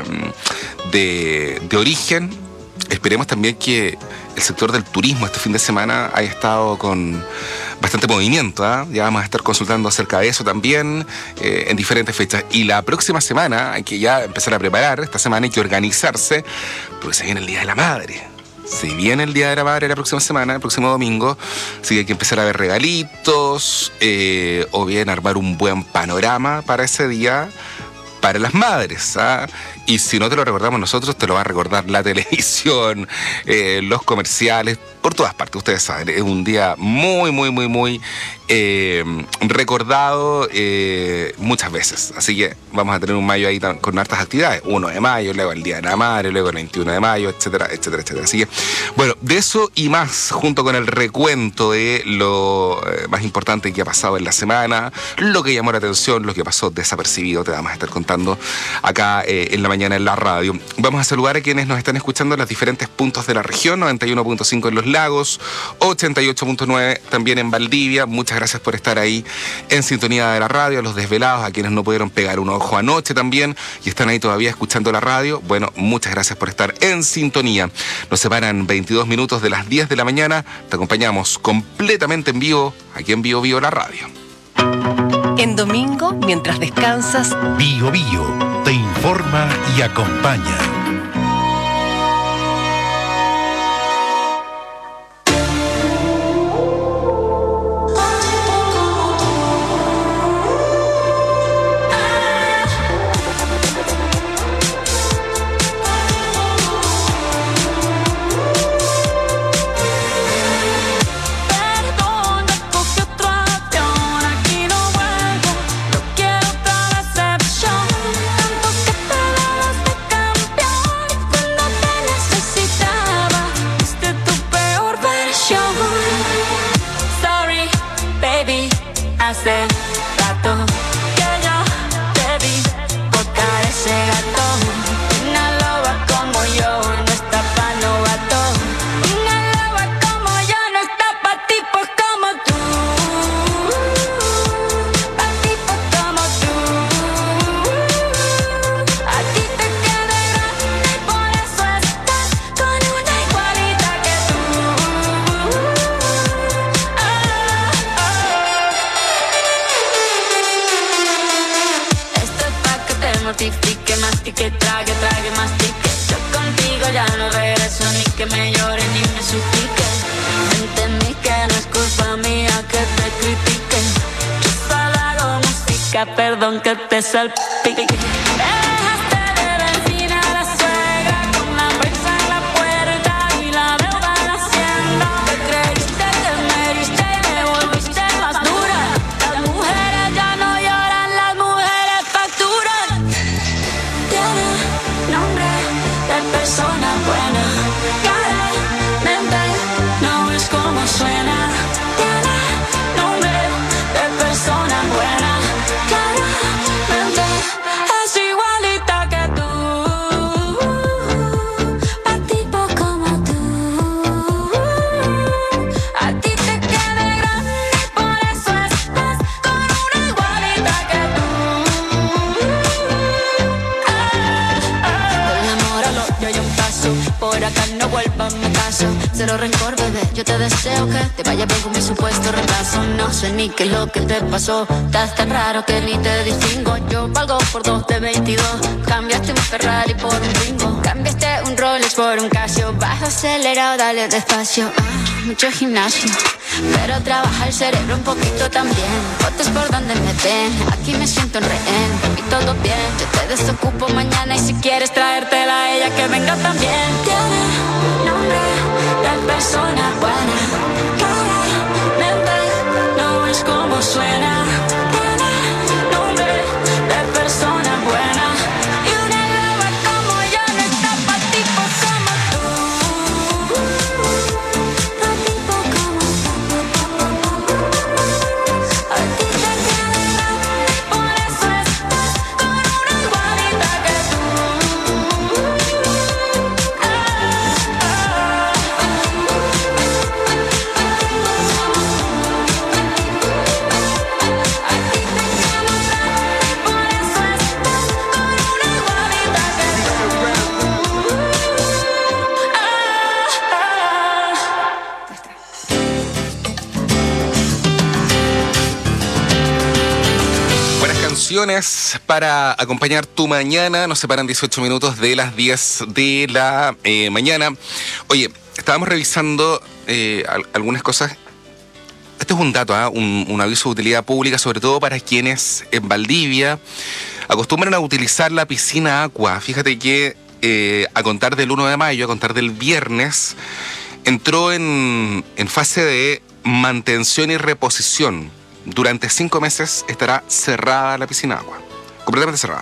de, de origen. Esperemos también que el sector del turismo este fin de semana haya estado con bastante movimiento, ¿eh? Ya vamos a estar consultando acerca de eso también eh, en diferentes fechas. Y la próxima semana hay que ya empezar a preparar, esta semana hay que organizarse, porque se viene el Día de la Madre. Se viene el Día de la Madre la próxima semana, el próximo domingo, así que hay que empezar a ver regalitos, eh, o bien armar un buen panorama para ese día, para las madres, ¿ah? Y si no te lo recordamos nosotros, te lo va a recordar la televisión, eh, los comerciales, por todas partes, ustedes saben. Es un día muy, muy, muy, muy eh, recordado eh, muchas veces. Así que vamos a tener un mayo ahí con hartas actividades. uno de mayo, luego el Día de la Madre, luego el veintiuno de mayo, etcétera, etcétera, etcétera. Así que, bueno, de eso y más, junto con el recuento de lo eh, más importante que ha pasado en la semana, lo que llamó la atención, lo que pasó desapercibido, te vamos a estar contando acá eh, en la mañana en la radio. Vamos a saludar a quienes nos están escuchando en los diferentes puntos de la región, noventa y uno punto cinco en Los Lagos, ochenta y ocho punto nueve también en Valdivia. Muchas gracias por estar ahí en sintonía de la radio, a los desvelados, a quienes no pudieron pegar un ojo anoche también y están ahí todavía escuchando la radio. Bueno, muchas gracias por estar en sintonía. Nos separan veintidós minutos de las diez de la mañana. Te acompañamos completamente en vivo, aquí en Bio Bio la radio. En domingo, mientras descansas, Bio Bio te informa y acompaña. que mastique. Yo contigo ya no regreso, ni que me llore ni me suplique. Entendí que no es culpa mía que te critique. Yo solo hago música, perdón que te salpique. Cero rencor, bebé, yo te deseo que te vaya bien con mi supuesto reemplazo. No sé ni qué es lo que te pasó, estás tan raro que ni te distingo. Yo valgo por dos de veintidós, cambiaste un Ferrari por un Twingo. Cambiaste un Rolex por un Casio, vas acelerado, dale despacio. Ah, mucho gimnasio, pero trabaja el cerebro un poquito también. Fotos por donde me ven, aquí me siento en rehén. Y todo bien, yo te desocupo mañana y si quieres traértela a ella que venga también. Tiene nombre de persona buena, claramente no es como suena. Tiene nombre de persona buena y una loba como yo no está pa' tipos como tú. Pa' tipos como tú. A ti te queda grande, por eso estás con una igualita que tú. Para acompañar tu mañana. Nos separan dieciocho minutos de las diez de la eh, mañana. Oye, estábamos revisando eh, al- algunas cosas. Este es un dato, ¿eh? un, un aviso de utilidad pública, sobre todo para quienes en Valdivia acostumbran a utilizar la piscina Aqua. Fíjate que eh, a contar del uno de mayo, a contar del viernes, entró en, en fase de mantención y reposición. Durante cinco meses estará cerrada la piscina Aqua, completamente cerrada.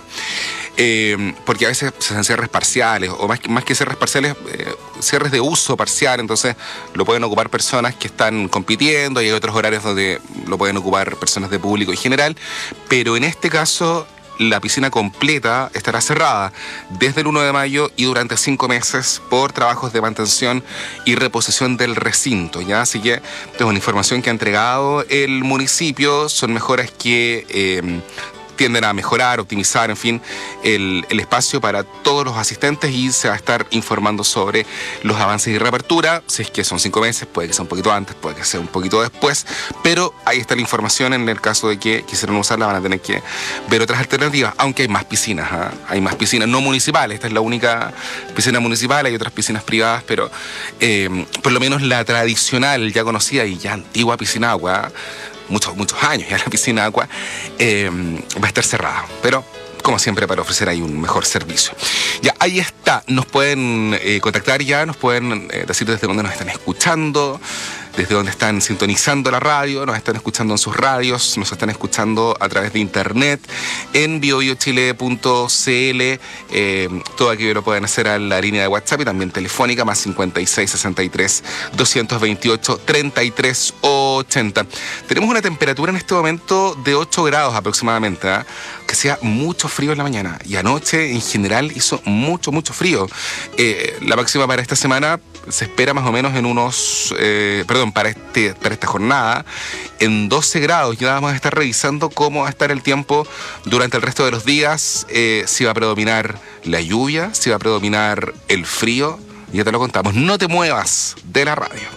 Eh, porque a veces se hacen cierres parciales, o más que, más que cierres parciales, eh, cierres de uso parcial, entonces lo pueden ocupar personas que están compitiendo, y hay otros horarios donde lo pueden ocupar personas de público en general, pero en este caso la piscina completa estará cerrada desde el uno de mayo y durante cinco meses por trabajos de mantención y reposición del recinto, ¿ya? Así que es una información que ha entregado el municipio, son mejoras que eh, tienden a mejorar, optimizar, en fin, el, el espacio para todos los asistentes, y se va a estar informando sobre los avances y reapertura. Si es que son cinco meses, puede que sea un poquito antes, puede que sea un poquito después, pero ahí está la información. En el caso de que quisieran usarla, van a tener que ver otras alternativas, aunque hay más piscinas, ¿eh? Hay más piscinas no municipales. Esta es la única piscina municipal, hay otras piscinas privadas, pero eh, por lo menos la tradicional, ya conocida y ya antigua piscina Aqua, muchos, muchos años ya la piscina Aqua, eh, va a estar cerrada, pero como siempre para ofrecer ahí un mejor servicio. Ya, ahí está, nos pueden eh, contactar ya, nos pueden eh, decir desde dónde nos están escuchando, desde dónde están sintonizando la radio, nos están escuchando en sus radios, nos están escuchando a través de internet, en bio bio chile punto c l, eh, todo aquello lo pueden hacer a la línea de WhatsApp y también telefónica, más cincuenta y seis, sesenta y tres, doscientos veintiocho, treinta y tres ochenta. Tenemos una temperatura en este momento de ocho grados aproximadamente, ¿eh? Que sea mucho frío en la mañana, y anoche en general hizo mucho, mucho frío. Eh, la máxima para esta semana se espera más o menos en unos, eh, perdón, para, este, para esta jornada, en doce grados. Ya vamos a estar revisando cómo va a estar el tiempo durante el resto de los días, eh, si va a predominar la lluvia, si va a predominar el frío, ya te lo contamos. No te muevas de la radio.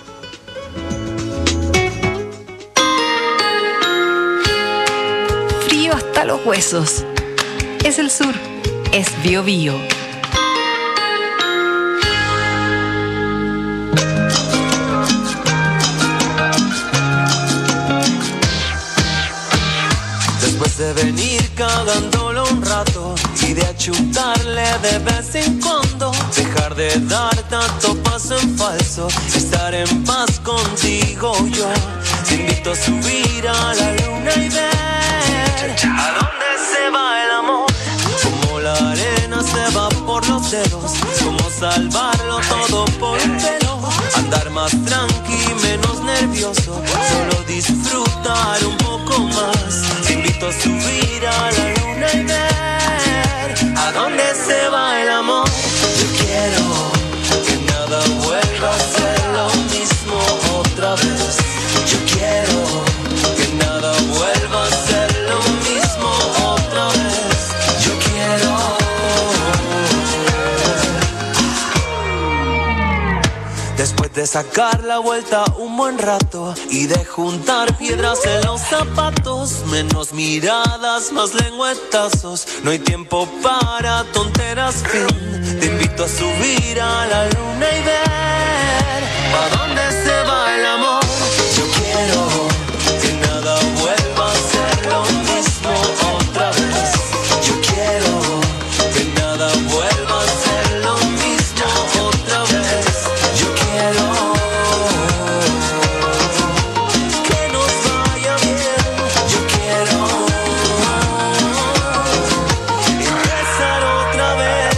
Frío hasta los huesos. Es el sur. Es Bio Bio. chutarle de vez en cuando, dejar de dar tanto paso en falso, estar en paz contigo yo. Te invito a subir a la luna y ver a dónde se va el amor. Como la arena se va por los dedos, como salvarlo todo por un pelo. Andar más tranqui, menos nervioso, solo disfrutar un poco más. Te invito a subir a la luna y ver a dónde se va el amor. Yo quiero que nada vuelva a ser lo mismo otra vez. Yo quiero que nada vuelva a ser lo mismo otra vez. Yo quiero. Después de sacar la vuelta un buen rato y de juntar piedras en los zapatos, menos miradas, más lengüetazos, no hay tiempo para tonteras, fin. Te invito a subir a la luna y ver a dónde se va el amor. Yo quiero que nada vuelva a ser lo mismo otra vez. Yo quiero que nada vuelva a ser lo mismo otra vez. Yo quiero que nos vaya bien. Yo quiero empezar otra vez.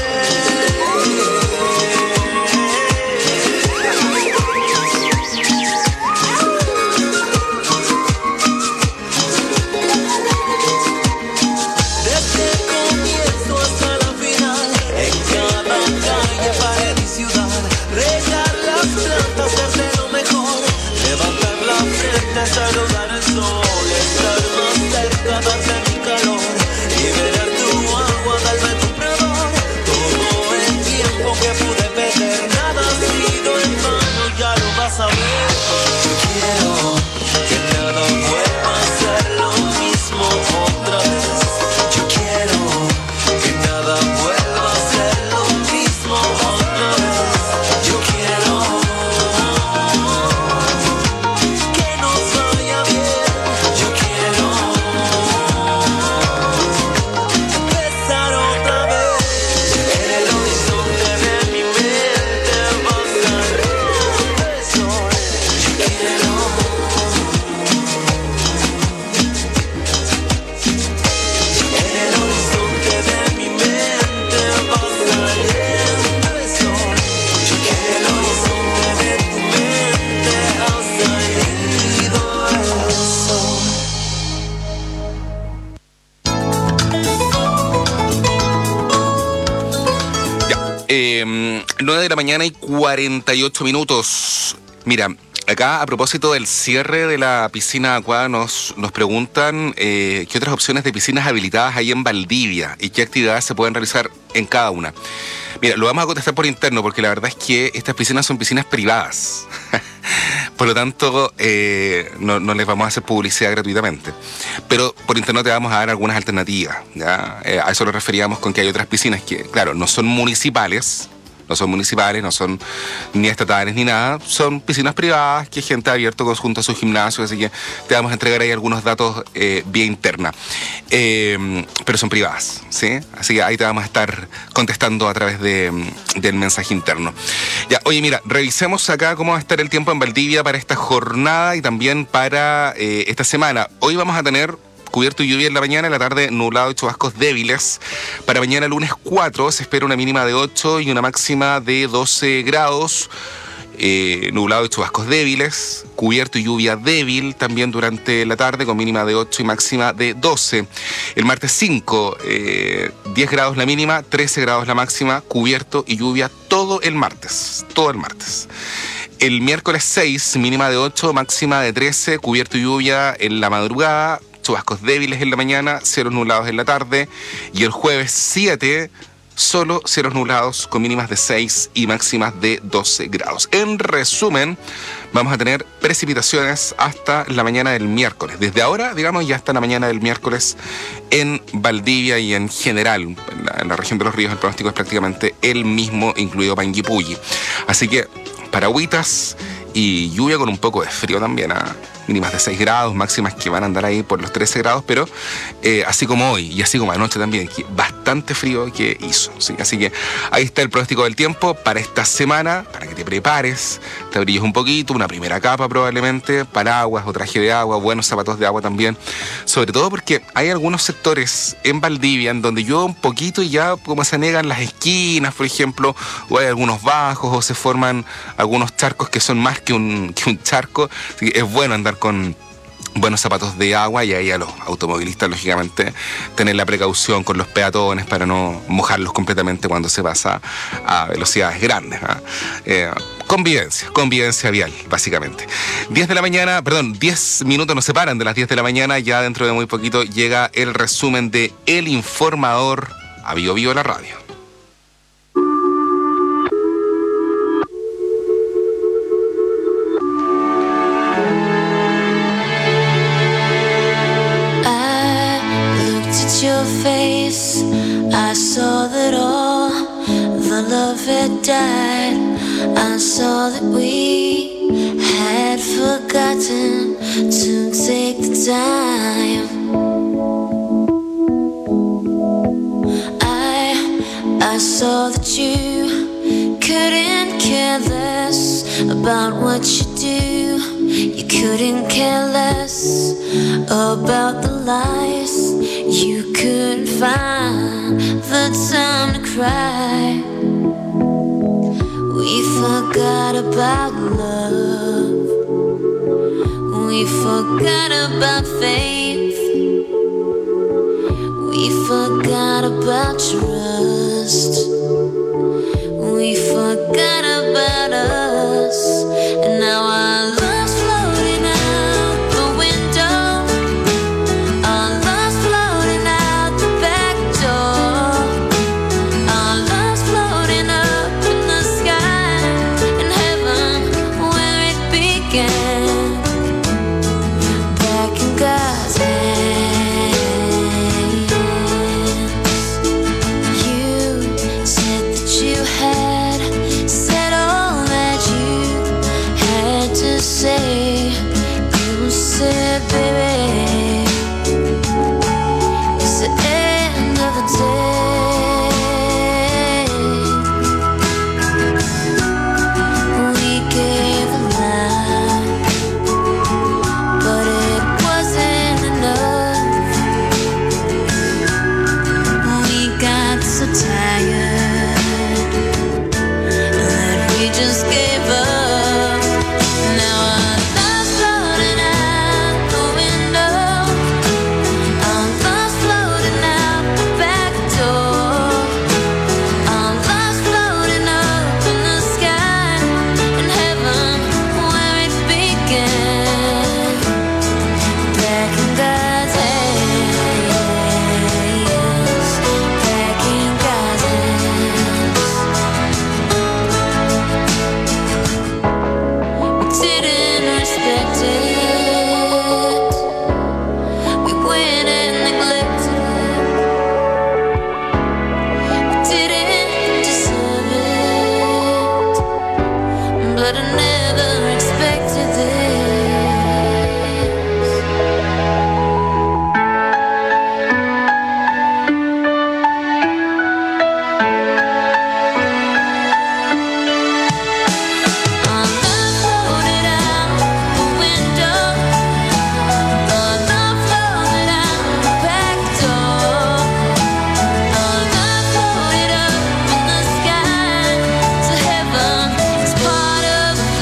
Desde el comienzo hasta la final, en cada calle, pared y ciudad, regar las plantas, hacer lo mejor, levantar la frente, saludar el sol, estar más cerca, darte mi calor, liberar tu agua, darme tu perdón, todo el tiempo que pude perder, nada ha sido en vano, ya lo vas a ver. Yo quiero que nada vuelva a ser lo mismo otra vez. Yo quiero que nada vuelva a ser lo mismo otra vez. Yo quiero que nos vaya bien. Yo quiero empezar otra vez. En el horizonte de mi mente va a salir el sol. Yo quiero. En el horizonte de mi mente va saliendo el sol. Yo quiero el horizonte de tu mente ha salido el sol. Eh, nueve de la mañana y cuarenta y ocho minutos. Mira, acá a propósito del cierre de la piscina Aqua nos, nos preguntan eh, qué otras opciones de piscinas habilitadas hay en Valdivia y qué actividades se pueden realizar en cada una. Mira, lo vamos a contestar por interno porque la verdad es que estas piscinas son piscinas privadas. Por lo tanto, eh, no, no les vamos a hacer publicidad gratuitamente. Pero por interno te vamos a dar algunas alternativas, ¿ya? Eh, a eso lo referíamos con que hay otras piscinas que, claro, no son municipales, no son municipales, no son ni estatales ni nada, son piscinas privadas que gente ha abierto conjunto a sus gimnasios, así que te vamos a entregar ahí algunos datos eh, vía interna. Eh, pero son privadas, ¿sí? Así que ahí te vamos a estar contestando a través de, del mensaje interno. Ya, oye, mira, revisemos acá cómo va a estar el tiempo en Valdivia para esta jornada y también para eh, esta semana. Hoy vamos a tener cubierto y lluvia en la mañana, en la tarde nublado y chubascos débiles. Para mañana lunes cuatro se espera una mínima de ocho y una máxima de doce grados. Eh, nublado y chubascos débiles, cubierto y lluvia débil también durante la tarde con mínima de ocho y máxima de doce. El martes cinco, eh, diez grados la mínima, trece grados la máxima, cubierto y lluvia todo el martes, todo el martes. El miércoles seis, mínima de ocho, máxima de trece, cubierto y lluvia en la madrugada, chubascos débiles en la mañana, cielos nublados en la tarde. Y el jueves siete, solo cielos nublados con mínimas de seis y máximas de doce grados. En resumen, vamos a tener precipitaciones hasta la mañana del miércoles. Desde ahora, digamos, y hasta la mañana del miércoles en Valdivia y en general, en la, en la región de los ríos, el pronóstico es prácticamente el mismo, incluido Panguipulli. Así que, paragüitas y lluvia con un poco de frío también, ¿eh? mínimas de seis grados, máximas que van a andar ahí por los trece grados, pero eh, así como hoy y así como anoche también, que bastante frío que hizo, ¿sí? Así que ahí está el pronóstico del tiempo para esta semana, para que te prepares, te abrilles un poquito, una primera capa probablemente, paraguas o traje de agua, buenos zapatos de agua también, sobre todo porque hay algunos sectores en Valdivia en donde llueve un poquito y ya como se anegan las esquinas, por ejemplo, o hay algunos bajos o se forman algunos charcos que son más que un, que un charco, así que es bueno andar con buenos zapatos de agua y ahí a los automovilistas, lógicamente, tener la precaución con los peatones para no mojarlos completamente cuando se pasa a velocidades grandes, ¿eh? Eh, convivencia, convivencia vial, básicamente. diez de la mañana, perdón, diez minutos nos separan de las diez de la mañana, ya dentro de muy poquito llega el resumen de El Informador a Bio Bio la radio. Your face, I saw that all the love had died. I saw that we had forgotten to take the time. I, I saw that you couldn't care less about what you do. You couldn't care less about the lies. You couldn't find the time to cry. We forgot about love. We forgot about faith. We forgot about trust. We forgot about us. And now our love's floating out the window. Our love's floating out the back door. Our love's floating up in the sky, in heaven where it began. Back in God's hands. You said that you had said all that you had to say. You said, baby, it's the end of the day. We gave a lot, but it wasn't enough. We got so tired that we just gave up. Now our love's floating out the window. Our love's floating out the back door. Our love's floating up in the sky, in heaven where it began. Back in God's hands. Back in God's hands. We didn't respect it. We went and neglected it. We didn't deserve it, but I never expected this. Our love floated out the window. Our love floated out the back door. Our love floated up in the sky to heaven. It's part of the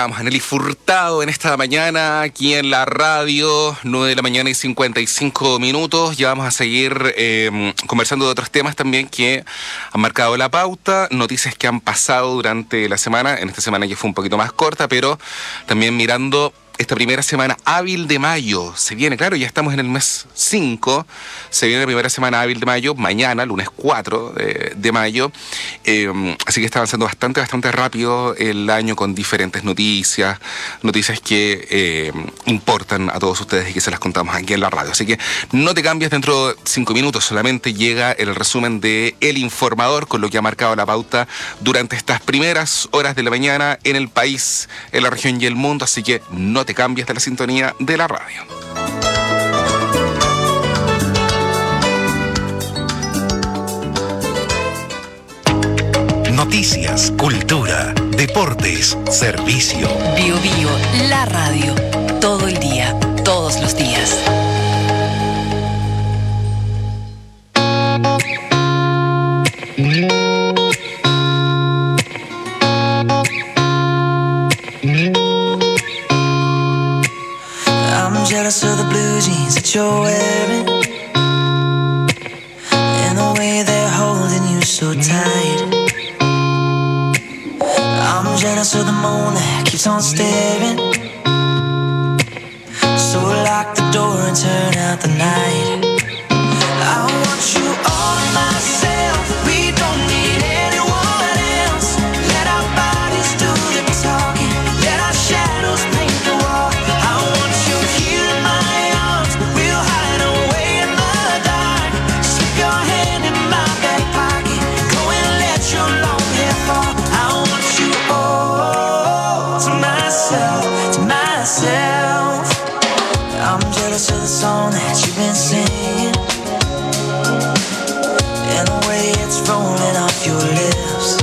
estamos, Anneli Furtado, en esta mañana, aquí en la radio, nueve de la mañana y cincuenta y cinco minutos. Ya vamos a seguir eh, conversando de otros temas también que han marcado la pauta, noticias que han pasado durante la semana. En esta semana ya fue un poquito más corta, pero también mirando esta primera semana hábil de mayo. Se viene, claro, ya estamos en el mes cinco, se viene la primera semana hábil de mayo, mañana, lunes cuatro de, de mayo, eh, así que está avanzando bastante, bastante rápido el año con diferentes noticias, noticias que eh, importan a todos ustedes y que se las contamos aquí en la radio. Así que no te cambies, dentro de cinco minutos solamente llega el resumen de El Informador con lo que ha marcado la pauta durante estas primeras horas de la mañana en el país, en la región y el mundo, así que no te cambies de la sintonía de la radio. Noticias, cultura, deportes, servicio. Bio Bio, la radio. Todo el día, todos los días. Jealous of the blue jeans that you're wearing, and the way they're holding you so tight. I'm jealous of the moon that keeps on staring, so lock the door and turn out the night. I want you all myself, we don't need anyone else. Let our bodies do the talking, let our shadows paint the wall. I want you here in my arms, we'll hide away in the dark. Slip your hand in my back pocket, go and let your long hair fall. I want you all to myself, to myself. I'm jealous of the song that you've been singing, and the way it's rolling off your lips.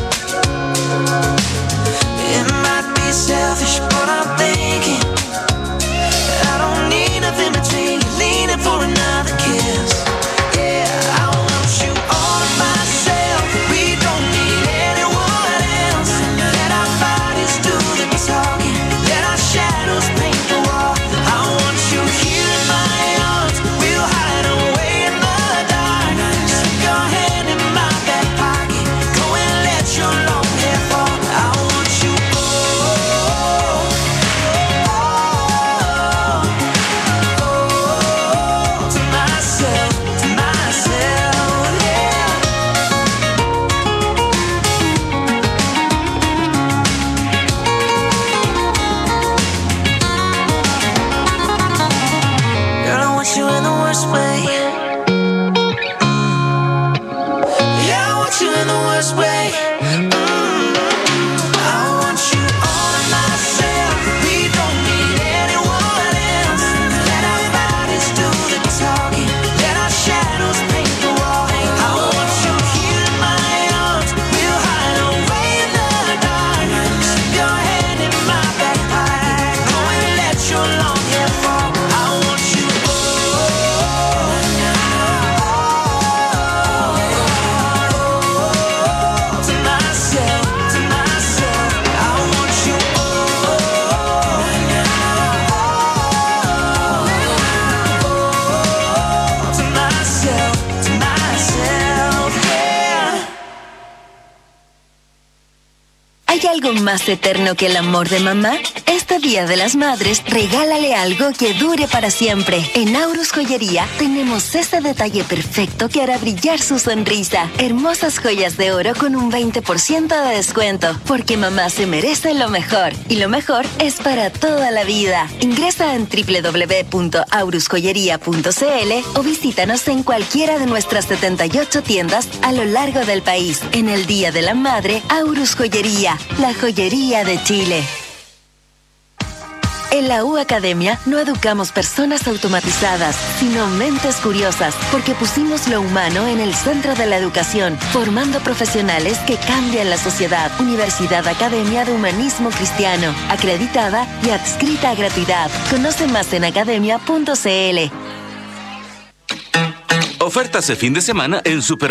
It might be selfish, but I'm thinking I don't need nothing between you, leaning for another kiss. Yeah, I want you all to myself, we don't need anyone else. Let our bodies do the talking, let our shadows paint the wall. I want you here in my arms, we'll hide away in the dark. Slip your hand in my back pocket, go and let your long hair fall. I want you all, all to myself, to myself, yeah. Girl, I want you in the worst way. Yeah, I want you in the worst way. Mm. I want you all to myself, we don't need anyone else. Let our bodies do the talking, let our shadows paint the wall. I want you here in my arms, we'll hide away in the dark. Slip your hand in my back pocket, go and let your long hair fall. I want you all, to myself, to myself. I want you all, to myself, to myself, yeah. ¿Hay algo más eterno que el amor de mamá? Este Día de las Madres, regálale algo que dure para siempre. En Aurus Joyería tenemos ese detalle perfecto que hará brillar su sonrisa. Hermosas joyas de oro con un veinte por ciento de descuento, porque mamá se merece lo mejor. Y lo mejor es para toda la vida. Ingresa en doble u doble u doble u punto aurus joyería punto c l o visítanos en cualquiera de nuestras setenta y ocho tiendas a lo largo del país. En el Día de la Madre, Aurus Joyería, la joyería de Chile. En la U Academia no educamos personas automatizadas, sino mentes curiosas, porque pusimos lo humano en el centro de la educación, formando profesionales que cambian la sociedad. Universidad Academia de Humanismo Cristiano, acreditada y adscrita a gratuidad. Conoce más en academia punto c l. Ofertas de fin de semana en Super